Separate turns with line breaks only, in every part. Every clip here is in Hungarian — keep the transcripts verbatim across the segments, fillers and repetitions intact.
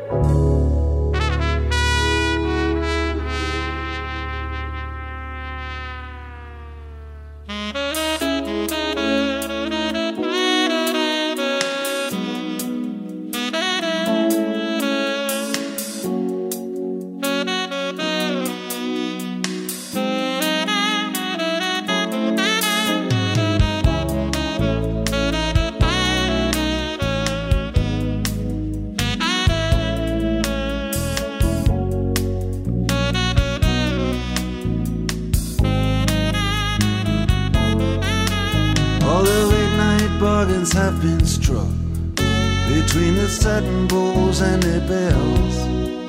Bargains have been struck between the satin bowls and their bells.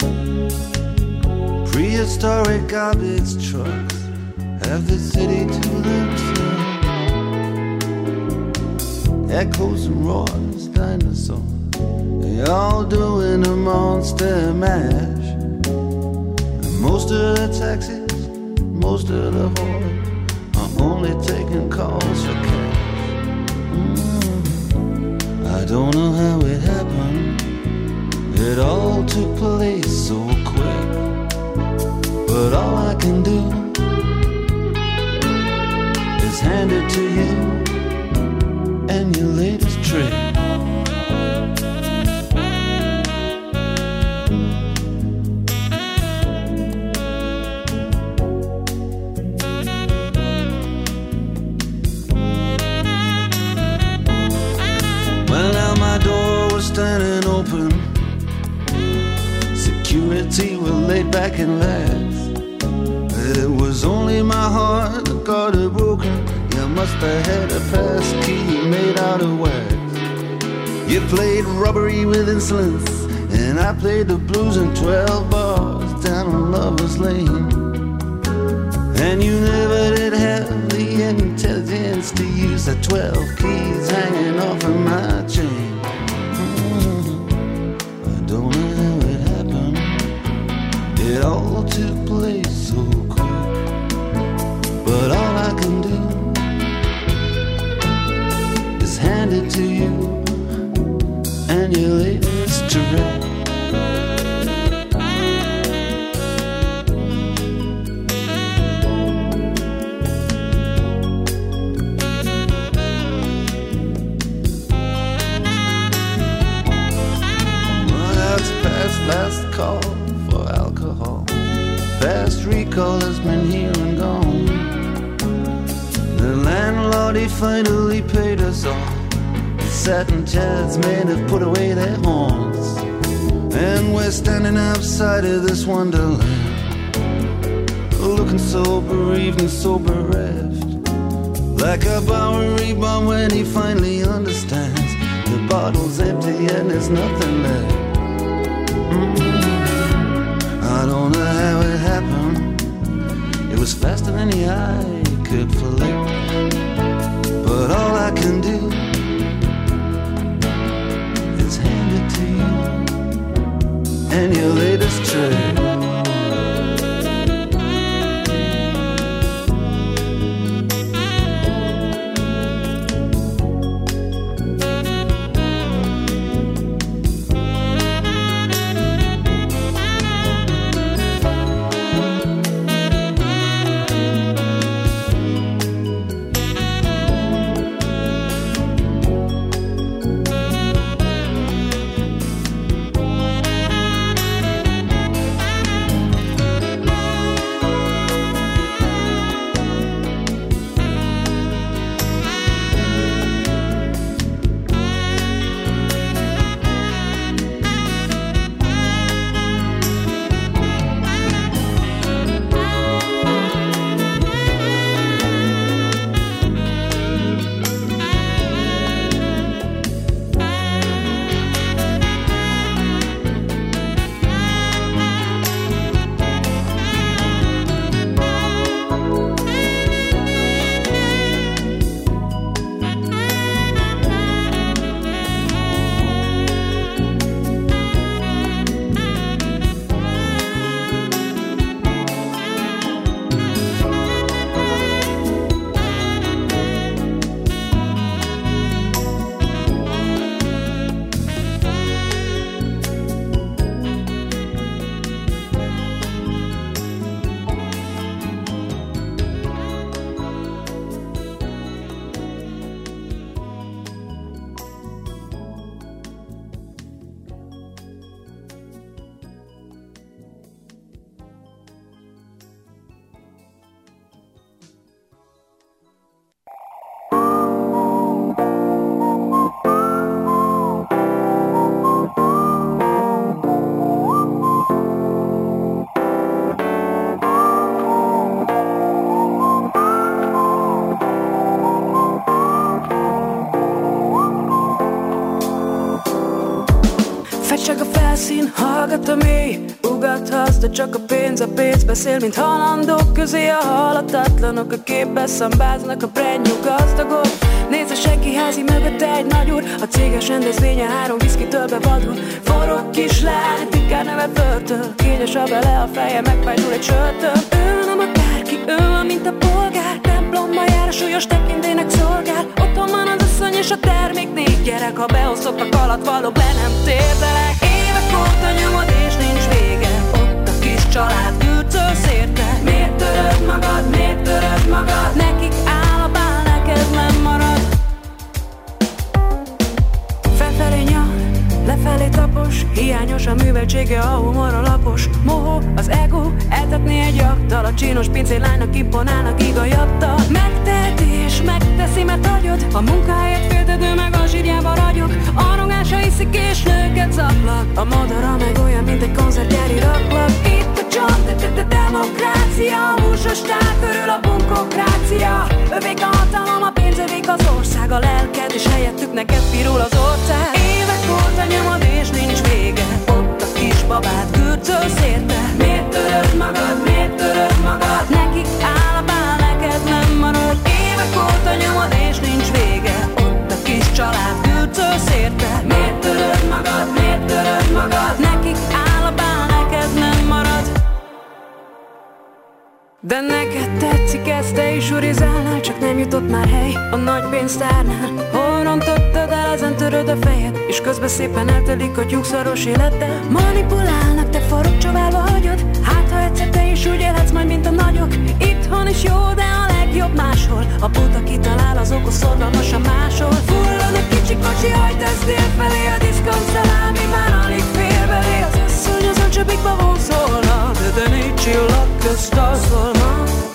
Prehistoric garbage trucks have the city to themselves. Echoes and roars, dinosaurs, they all doing a monster mash. And most of the taxis, most of the whores are only taking calls for cash. I don't know how it happened, it all took place so quick. But all I can do is hand it to you and your latest trick. Standing open, security were laid back and laughed. It was only my heart that got it broken. You must have had a pass key made out of wax. You played robbery with insolence, and I played the blues in twelve bars down on Lover's Lane. And you never did have the intelligence to use the twelve keys hanging off of my chain. Don't know how it happened, it all took place so quick. But all I can do is hand it to you and your latest trick. Last call for alcohol, fast recall has been here and gone. The landlord, he finally paid us all. The satin chairs men have put away their horns, and we're standing outside of this wonderland, looking so bereaved and so bereft, like a Bowery bomb when he finally understands the bottle's empty and there's nothing left. I don't know how it happened, it was faster than the eye could flick. But all I can do is hand it to you and your latest trick.
felszín, hallgat a mély, ugathatsz, de csak a pénz, a pénz beszél, mint halandók közé a halhatatlanok, a képbe szambáznak a brand new gazdagok. Nézd a senki házi mögött egy nagy úr, a céges rendezvénye három viszkitől bevadul. Forró kislány, titkár neve Pörtöl, kényes a bele a feje, megfájdul egy sörtől. Ő nem akárki, ő van, mint a polgár, templomba jár, a súlyos tekintélynek szolgál. Otthon van az asszony és a termék, négy gyerek, ha beosztottak alatt valók, le nem térdelek. Évek óta nyomod és nincs vége, ott a kis család gürcöl szérte. Miért töröd magad, miért töröd magad? Nekik áll a bál, neked nem marad. Felfelé nyal, lefelé tapos, hiányos a műveltsége, a humor a lapos. Mohó, az ego, eltetné egy jaktal, a csinos pincélánynak imponálnak igajattal. Megteheti és megteszi, mert hagyod, a munkáját féltedő meg a zsírjába ragyog. A rogása iszik és nőket zaklak, a madara meg olyan, mint egy koncertgyári raklak. Itt a csont, demokrácia, a húsos tál körül a bunkokrácia. Övék a hatalom, a pénz, övék az ország, a lelked, és helyettük neked pirul az ország. Évek óta nyomod és nincs vége, ott a kis babát gürcöl szérte. Miért töröd magad, miért töröd magad? Nekik áll a bál, neked nem marad. Évek óta nyomod és nincs vége, ott a kis család gürcöl szérte. Miért töröd magad, miért töröd magad? Nekik áll a bál, neked nem marad. De neked tetszik ez, te is urizálnál, csak nem jutott már hely a nagy pénztárnál. Hol rontottad el, ezen töröd a fejed, és közben szépen eltelik a tyúkszaros életed. Manipulálnak, te forró csaválva hagyod, hát ha egyszer te is úgy élhetsz majd, mint a nagyok. Itthon is jó, de a legjobb máshol, a buta kitalál, az okos szorgalmasan máshol. Fullad a kicsi kocsi, hajt ez délfelé, a diszkont szalámi már alig fér belé. Az asszony az öncsöbikba vonszolna, de te négy csillag közt alszolna.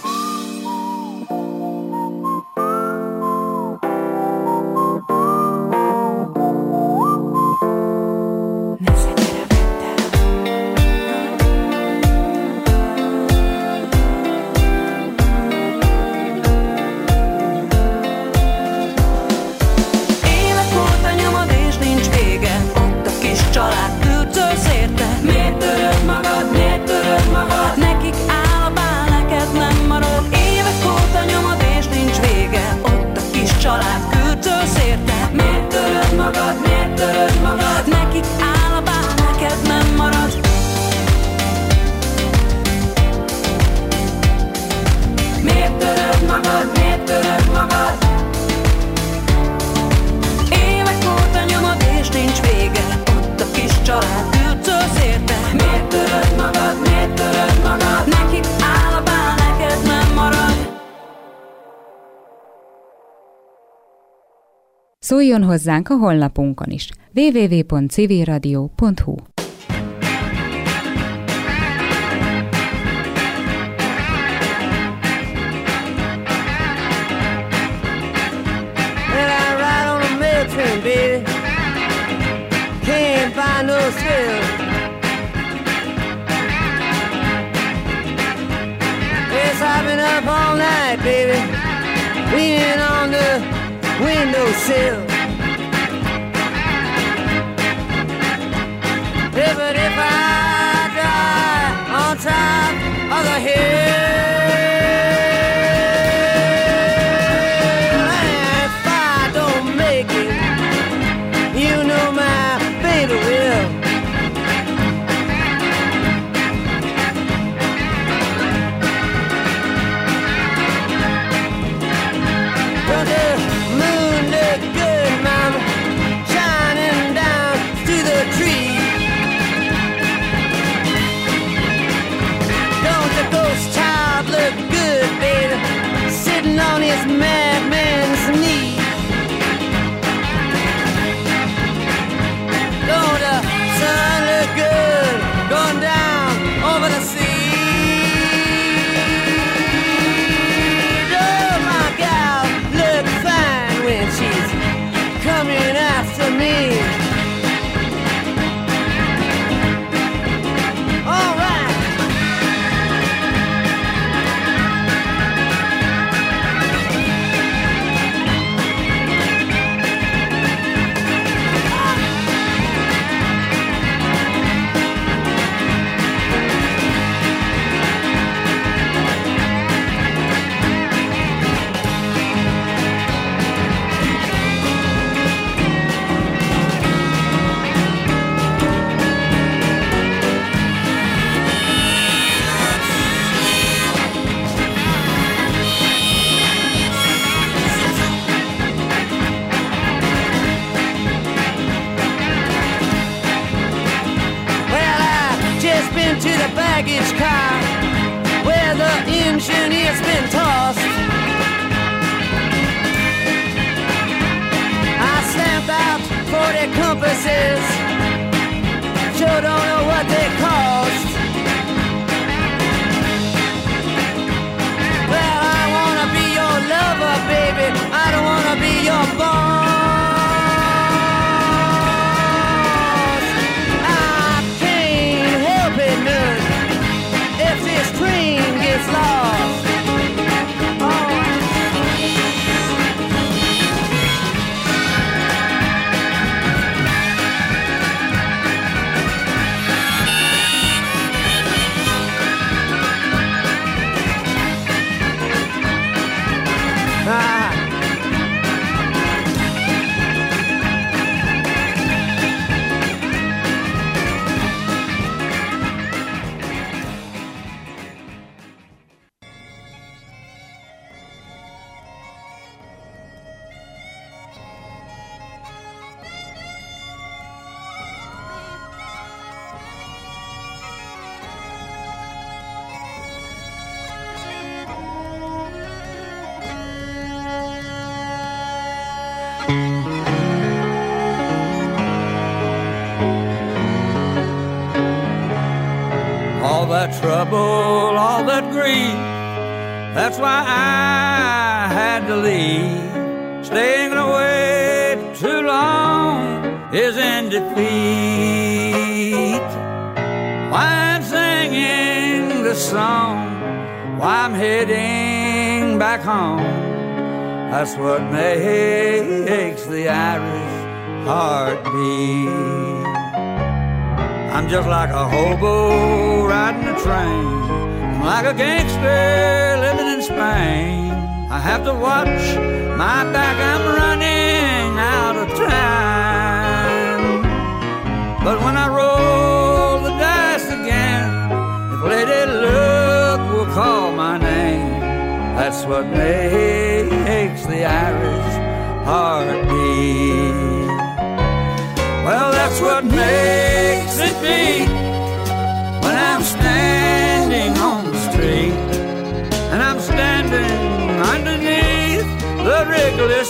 Szóljon hozzánk a honlapunkon is, double-u double-u double-u pont civil radio pont hu.
Windowsill. Yeah, but if I die on top of the hill, and if I don't make it, you know my baby will. But the moon look good, mama, shining down through the trees. to the baggage car where the engineer's been tossed. I stamped out forty compasses, sure don't know what they cost. Well, I wanna be your lover, baby, I don't wanna be your boss. I can't help it none if this train gets lost.
All that trouble, all that grief, that's why I had to leave. Staying away too long is in defeat. Why I'm singing the song, why I'm heading back home, that's what makes the Irish heart beat. I'm just like a hobo riding a train, I'm like a gangster living in Spain. I have to watch my back, I'm running out of time. But when I roll the dice again, if Lady Luck will call my name, that's what makes the Irish heart beat. Well, that's what makes it beat when I'm standing on the street and I'm standing underneath the Wrigley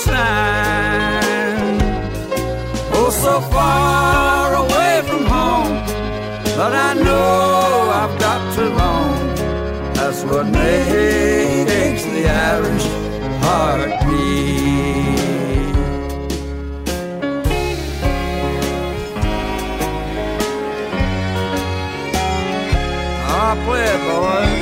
sign. Oh, so far away from home, but I know I've got to roam. That's what makes the Irish heart beat. I'll play it, boys.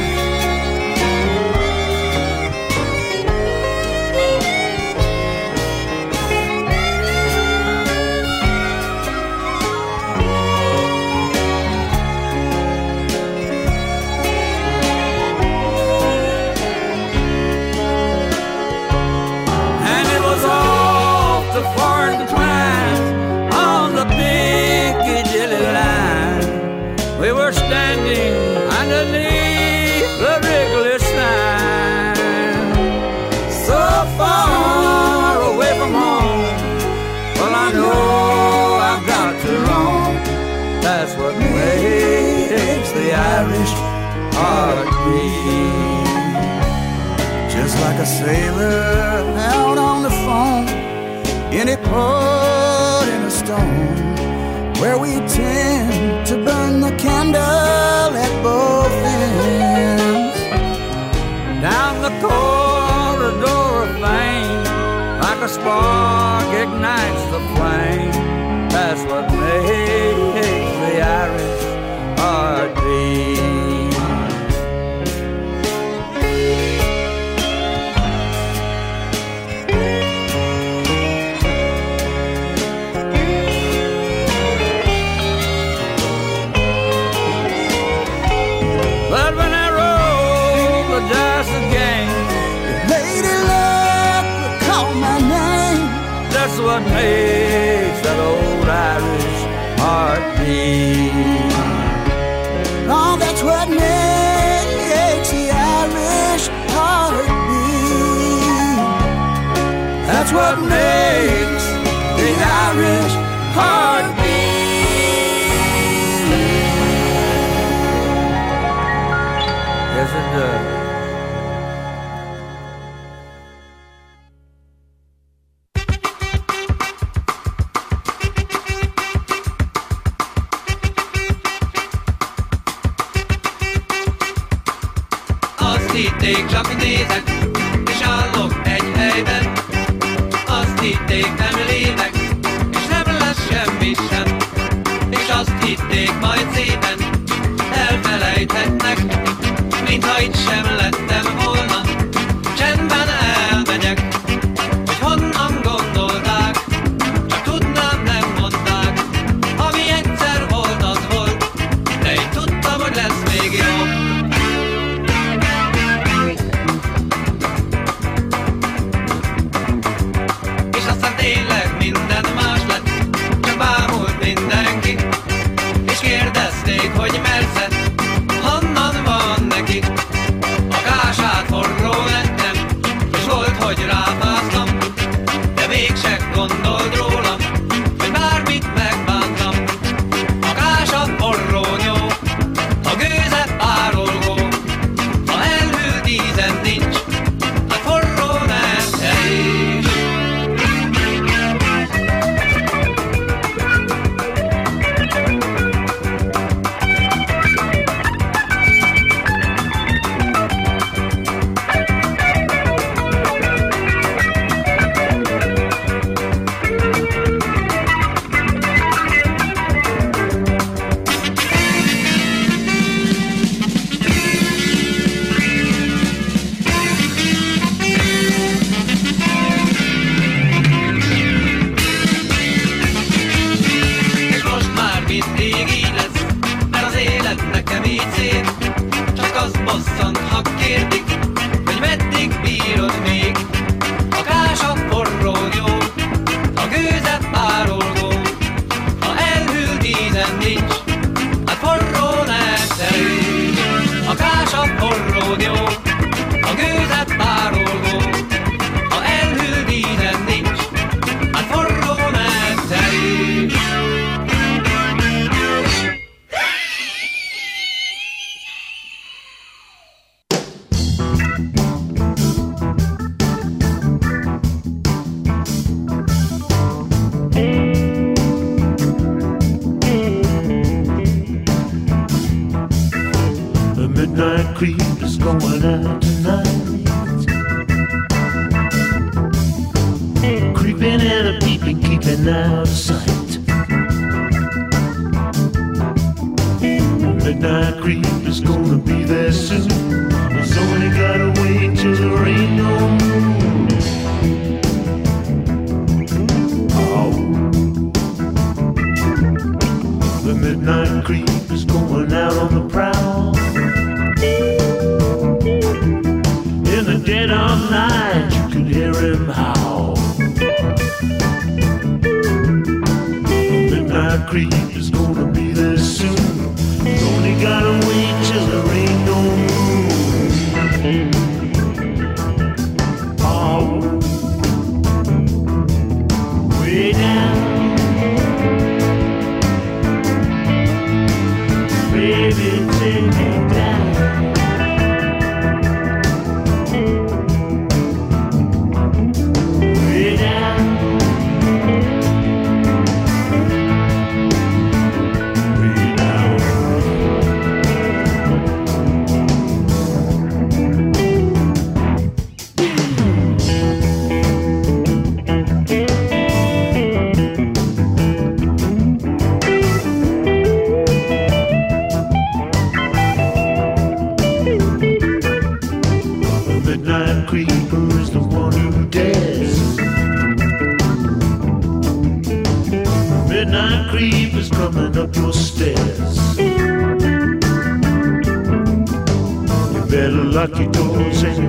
And it was off the foreign twine on the Piccadilly line. We were standing underneath the Wrigley sign, so far away from home. Well, I know I've got to roam. That's what makes the Irish heart beat. Just like a sailor out on the foam in a port in a stone, where we tend to burn the candle at both ends. Down the corridor of fame, like a spark ignites the flame. That's what makes the Irish heart beat. But when I roll the dice again, if Lady Luck will call my name, that's what makes that old Irish heart beat. Oh, that's what makes the Irish heart beat. That's what makes the Irish heart beat. Yes, it does.
Azt hitték, csak nézek, és állok egy helyben. Azt hitték, nem lépek, és nem lesz semmi sem. És azt hitték, majd szépen elfelejthetnek, mintha itt sem lettem volna. Csendben elmegyek, hogy honnan gondolták, csak tudnám, nem mondták. Ami egyszer volt, az volt, de én tudtam, hogy lesz még jobb. És aztán tényleg minden más lett, csak bámult mindenki, és kérdezték, hogy mersze, honnan van neki. A kását forró lettem, és volt, hogy ráfáztam, de mégse gondolt rólam, hogy bármit megbántam. A kása forró nyó, a gőze párolgó, ha elhűlt ízen nincs, hát forró nem elég. És most már mindig így lesz, mert az élet nekem így szép. Csak az bosszant, ha kérdik, hogy meddig bírod még. A kása forró nyó, a gőze párolgó, ha elhűlt ízen nincs, hát forró nem terül. A kása forró nyó, a gőze párolgó, ha elhűlt ízen nincs, hát forró nem terül.
The midnight creep is going out tonight. Creeping and a peeping, keeping out of sight. The midnight creep is gonna be there soon. It's only gotta wait till there ain't no moon. Oh. The midnight creep is going out on the prowl. In the dead of night, you can hear him howl. The midnight creep is gonna be there soon. You only gotta wait till there ain't no moon. Oh, way down, baby, take me down. Way down, way down. The midnight creeper is the one who dares. Midnight creeper's coming up your stairs. You better lock your doors and